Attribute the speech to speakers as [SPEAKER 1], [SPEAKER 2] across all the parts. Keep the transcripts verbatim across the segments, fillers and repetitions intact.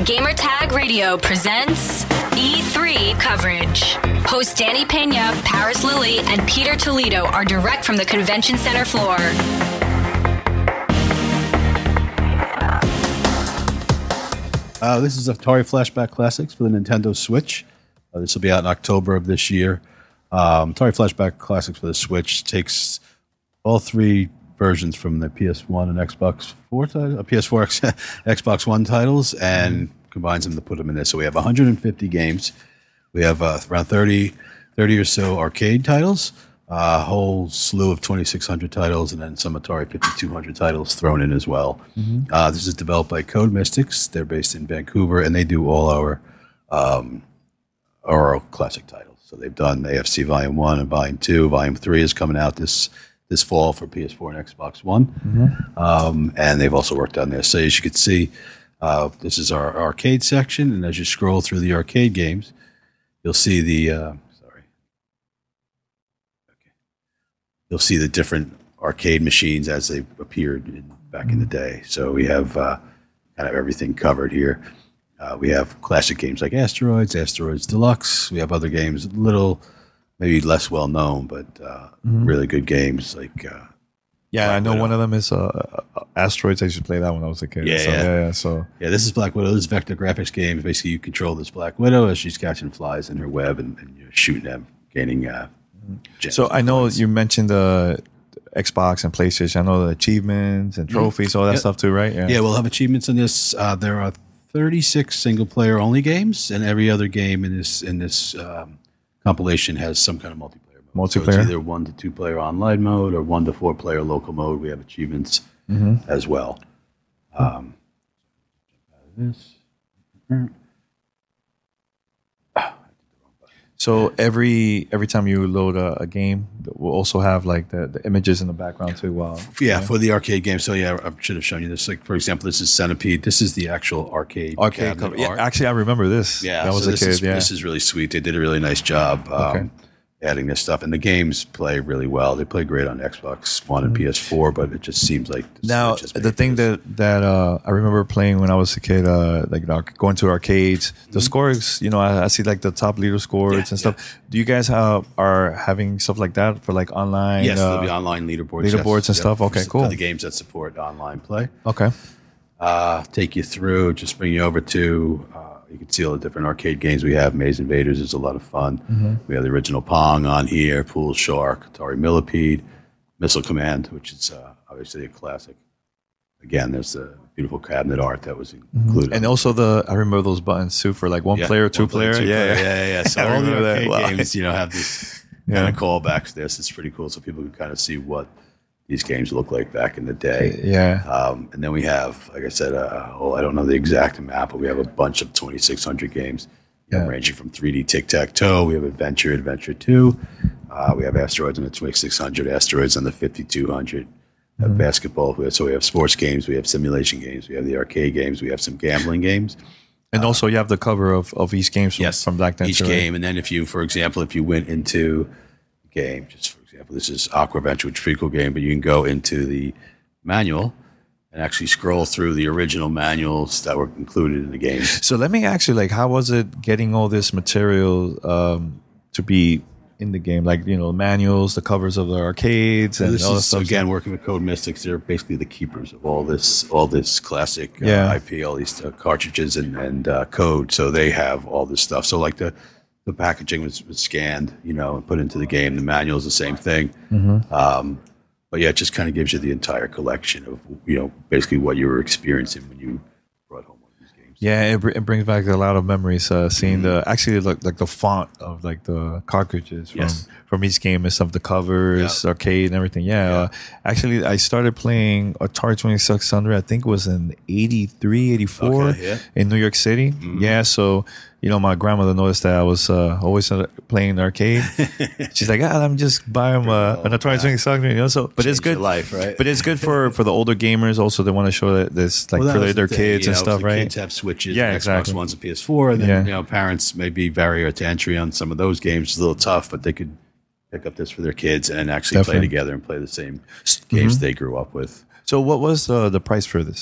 [SPEAKER 1] Gamertag Radio presents E three coverage. Hosts Danny Pena, Paris Lilly, and Peter Toledo are direct from the convention center floor.
[SPEAKER 2] Uh, this is Atari Flashback Classics for the Nintendo Switch. Uh, this will be out in October of this year. Um, Atari Flashback Classics for the Switch takes all three versions from the P S one and Xbox four title, uh, P S four, X, Xbox One titles, and combines them to put them in this. So we have one hundred fifty games. We have uh, around thirty, thirty or so arcade titles, a whole slew of twenty-six hundred titles, and then some Atari fifty-two hundred titles thrown in as well. Mm-hmm. Uh, this is developed by Code Mystics. They're based in Vancouver, and they do all our um, our classic titles. So they've done A F C Volume one and Volume two. Volume three is coming out this this fall for P S four and Xbox One. Mm-hmm. Um, and they've also worked on this. So as you can see, uh, this is our arcade section, and as you scroll through the arcade games, you'll see the uh, sorry, okay, you'll see the different arcade machines as they appeared in, back in the day. So we have uh, kind of everything covered here. Uh, we have classic games like Asteroids, Asteroids Deluxe. We have other games, little, maybe less well known, but uh, mm-hmm. really good games like. Uh,
[SPEAKER 3] yeah,
[SPEAKER 2] Black
[SPEAKER 3] I know
[SPEAKER 2] Widow.
[SPEAKER 3] One of them is uh, Asteroids. I used to play that when I was a kid.
[SPEAKER 2] Yeah,
[SPEAKER 3] so,
[SPEAKER 2] yeah.
[SPEAKER 3] yeah, yeah. So
[SPEAKER 2] yeah, this is Black Widow. This is Vector Graphics games. Basically, you control this Black Widow as she's catching flies in her web, and, and you're shooting them, gaining. Uh,
[SPEAKER 3] so I know points. You mentioned the Xbox and PlayStation. I know the achievements and trophies, mm-hmm. all that yep. stuff too, right?
[SPEAKER 2] Yeah. yeah, we'll have achievements in this. Uh, there are thirty-six single-player only games, and every other game in this in this um, compilation has some kind of multiplayer mode.
[SPEAKER 3] Multiplayer?
[SPEAKER 2] So it's either one to two player online mode or one to four player local mode. We have achievements mm-hmm. as well. Um, this.
[SPEAKER 3] So every every time you load a, a game, we'll also have like the, the images in the background too. Wow.
[SPEAKER 2] Yeah, for the arcade game. So yeah, I should have shown you this. Like for example, this is Centipede. This is the actual arcade.
[SPEAKER 3] Arcade cover. Yeah, actually, I remember this.
[SPEAKER 2] Yeah,
[SPEAKER 3] that was
[SPEAKER 2] so
[SPEAKER 3] a
[SPEAKER 2] this
[SPEAKER 3] kid.
[SPEAKER 2] Is,
[SPEAKER 3] yeah,
[SPEAKER 2] this is really sweet. They did a really nice job. Um,
[SPEAKER 3] okay.
[SPEAKER 2] Adding this stuff, and the games play really well. They play great on Xbox One and P S four, but it just seems like the
[SPEAKER 3] now the thing that that uh, I remember playing when I was a kid, uh, like you know, going to arcades, the mm-hmm. scores. You know, I, I see like the top leader scores yeah, and stuff. Yeah. Do you guys have, are having stuff like that for like online?
[SPEAKER 2] Yes,
[SPEAKER 3] uh,
[SPEAKER 2] there'll be online leaderboards,
[SPEAKER 3] leaderboards
[SPEAKER 2] yes.
[SPEAKER 3] and stuff.
[SPEAKER 2] Yep.
[SPEAKER 3] Okay,
[SPEAKER 2] for,
[SPEAKER 3] cool.
[SPEAKER 2] For the games that support online play.
[SPEAKER 3] Okay,
[SPEAKER 2] uh, take you through, just bring you over to. Uh, You can see all the different arcade games we have. Maze Invaders is a lot of fun. Mm-hmm. We have the original Pong on here, Pool Shark, Atari Millipede, Missile Command, which is uh, obviously a classic. Again, there's the beautiful cabinet art that was included.
[SPEAKER 3] Mm-hmm. And also the, I remember those buttons too for like one
[SPEAKER 2] yeah,
[SPEAKER 3] player, two
[SPEAKER 2] one
[SPEAKER 3] player.
[SPEAKER 2] Two
[SPEAKER 3] yeah,
[SPEAKER 2] player. yeah, yeah, yeah. So all the arcade
[SPEAKER 3] wow.
[SPEAKER 2] games, you know, have this
[SPEAKER 3] yeah.
[SPEAKER 2] kind of callbacks to this. It's pretty cool, so people can kind of see what these games look like back in the day.
[SPEAKER 3] Yeah.
[SPEAKER 2] Um, and then we have, like I said, uh, oh, I don't know the exact amount, but we have a bunch of twenty-six hundred games, yeah. know, ranging from three D Tic-Tac-Toe. We have Adventure, Adventure two. Uh, we have Asteroids on the twenty-six hundred, Asteroids on the fifty-two hundred. Mm-hmm. Uh, basketball. So we have sports games. We have simulation games. We have the arcade games. We have some gambling games.
[SPEAKER 3] And uh, also you have the cover of, of each game from,
[SPEAKER 2] yes,
[SPEAKER 3] from back then.
[SPEAKER 2] Each
[SPEAKER 3] too,
[SPEAKER 2] game.
[SPEAKER 3] Right?
[SPEAKER 2] And then if you, for example, if you went into a game, just for example, this is Aqua Venture, which is a pretty cool game, but you can go into the manual and actually scroll through the original manuals that were included in the game.
[SPEAKER 3] So let me ask you, like, how was it getting all this material um, to be in the game? Like, you know, manuals, the covers of the arcades,
[SPEAKER 2] so
[SPEAKER 3] and
[SPEAKER 2] this
[SPEAKER 3] all
[SPEAKER 2] is,
[SPEAKER 3] that stuff.
[SPEAKER 2] Again, working with Code Mystics, they're basically the keepers of all this, all this classic uh,
[SPEAKER 3] yeah.
[SPEAKER 2] I P, all these uh, cartridges and, and uh, code. So they have all this stuff. So like the The packaging was, was scanned, you know, and put into the game. The manual is the same thing. Mm-hmm. Um, but yeah, it just kind of gives you the entire collection of, you know, basically what you were experiencing when you brought home one of these games.
[SPEAKER 3] Yeah, it, it brings back a lot of memories. Uh, seeing mm-hmm. the actually like like the font of like the cartridges from
[SPEAKER 2] yes.
[SPEAKER 3] from each game and stuff, the covers, yeah. arcade, and everything. Yeah, yeah. Uh, actually, I started playing Atari twenty-six hundred. I think it was in eighty-three, eighty-four
[SPEAKER 2] okay, yeah.
[SPEAKER 3] in New York City. Mm-hmm. Yeah, so. You know, my grandmother noticed that I was uh, always playing the arcade. She's like, ah, I'm just buying uh, an Atari twenty-six hundred, you know. So, but
[SPEAKER 2] Change
[SPEAKER 3] it's good,
[SPEAKER 2] your life, right?
[SPEAKER 3] But it's good for, for the older gamers. Also, they want to show that this like
[SPEAKER 2] well,
[SPEAKER 3] for their, their
[SPEAKER 2] the
[SPEAKER 3] kids
[SPEAKER 2] you
[SPEAKER 3] and
[SPEAKER 2] know,
[SPEAKER 3] stuff,
[SPEAKER 2] the
[SPEAKER 3] right?
[SPEAKER 2] Kids have Switches,
[SPEAKER 3] yeah,
[SPEAKER 2] Xbox
[SPEAKER 3] exactly.
[SPEAKER 2] Ones, and P S four, and then
[SPEAKER 3] yeah.
[SPEAKER 2] you know, parents may be barrier to entry on some of those games. It's a little tough, but they could pick up this for their kids and actually
[SPEAKER 3] Definitely.
[SPEAKER 2] play together and play the same games mm-hmm. they grew up with.
[SPEAKER 3] So, what was uh, the price for this?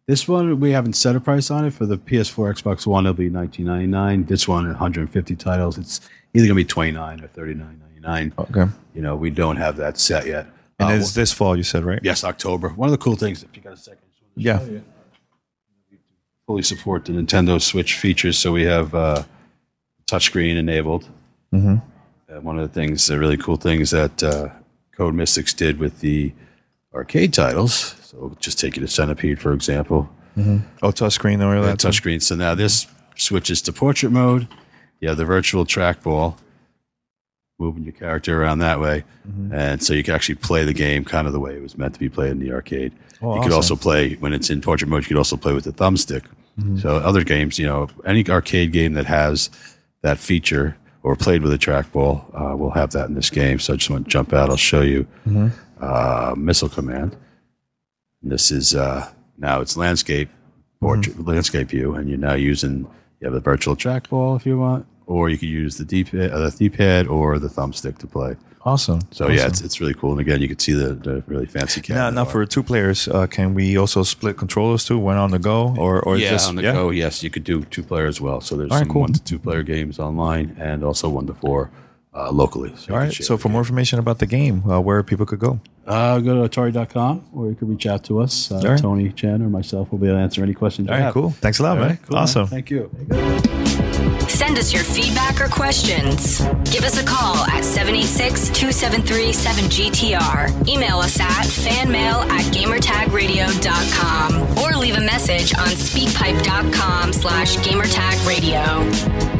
[SPEAKER 2] This one, we haven't set a price on it. For the P S four, Xbox One, it'll be nineteen ninety-nine. This one, one hundred fifty titles. It's either going to be twenty-nine or thirty-nine ninety-nine.
[SPEAKER 3] Okay.
[SPEAKER 2] You know, we don't have that set yet.
[SPEAKER 3] And
[SPEAKER 2] uh,
[SPEAKER 3] it's this fall, you said, right?
[SPEAKER 2] Yes, October. One of the cool things, if you got a second,
[SPEAKER 3] yeah.
[SPEAKER 2] fully support the Nintendo Switch features. So we have uh, touchscreen enabled.
[SPEAKER 3] Mm-hmm.
[SPEAKER 2] Uh, one of the things, the really cool things that uh, Code Mystics did with the arcade titles. So just take you to Centipede, for example.
[SPEAKER 3] Mm-hmm. Oh, touchscreen or that.
[SPEAKER 2] Touchscreen. So now this switches to portrait mode. You have the virtual trackball, moving your character around that way. Mm-hmm. And so you can actually play the game kind of the way it was meant to be played in the arcade. Oh, you awesome. Could also play, when it's in portrait mode, you could also play with the thumbstick. Mm-hmm. So other games, you know, any arcade game that has that feature or played with a trackball uh, will have that in this game. So I just want to jump out. I'll show you mm-hmm. uh, Missile Command. And this is uh, now it's landscape portrait mm-hmm. landscape view, and you're now using you have a virtual trackball if you want, or you could use the D-pad, uh, the D-pad or the thumbstick to play.
[SPEAKER 3] Awesome.
[SPEAKER 2] So
[SPEAKER 3] awesome.
[SPEAKER 2] yeah, it's it's really cool. And again, you can see the, the really fancy camera.
[SPEAKER 3] Now, now for two players, uh, can we also split controllers too? One on the go, or or
[SPEAKER 2] yeah,
[SPEAKER 3] just
[SPEAKER 2] on the
[SPEAKER 3] yeah?
[SPEAKER 2] go. Yes, you could do two player as well. So there's
[SPEAKER 3] All right,
[SPEAKER 2] some
[SPEAKER 3] cool.
[SPEAKER 2] one to two player games online, and also one to four uh, locally. So
[SPEAKER 3] all right. So for more information about the game, uh, where people could go,
[SPEAKER 2] uh, go to Atari dot com, or you could reach out to us. Uh, right. Tony Chen or myself will be able to answer any questions.
[SPEAKER 3] All
[SPEAKER 2] you
[SPEAKER 3] right,
[SPEAKER 2] have.
[SPEAKER 3] cool. Thanks a lot,
[SPEAKER 2] all
[SPEAKER 3] man.
[SPEAKER 2] Right, cool,
[SPEAKER 3] awesome.
[SPEAKER 2] Man. Thank you.
[SPEAKER 1] Send us your feedback or questions. Give us a call at seven eight six, two seven three, seven G T R. Email us at fanmail at gamertagradio dot com or leave a message on speakpipe dot com slash gamertagradio.